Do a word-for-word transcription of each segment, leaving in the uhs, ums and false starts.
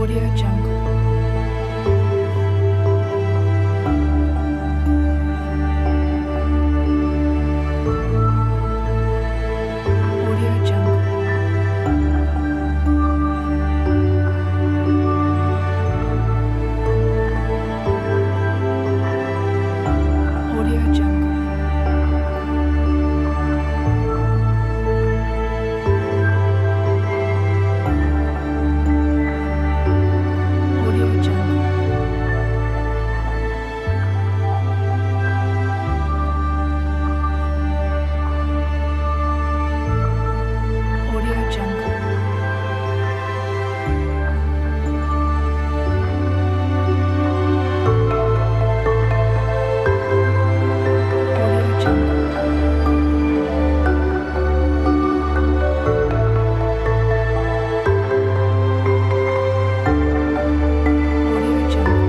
Audio Jungle. Audio Jungle. Audio Jungle. Audio Jungle. Audio Jungle. Audio Jungle. Audio Jungle.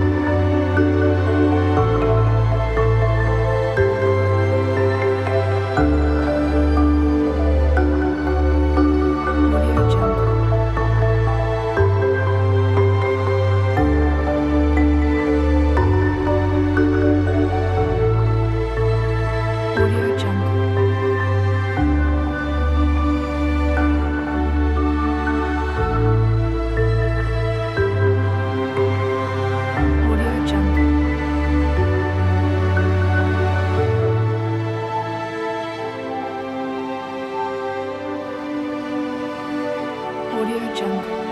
Audio Jungle. Audio Jungle. Audio Jungle. Audio Jungle.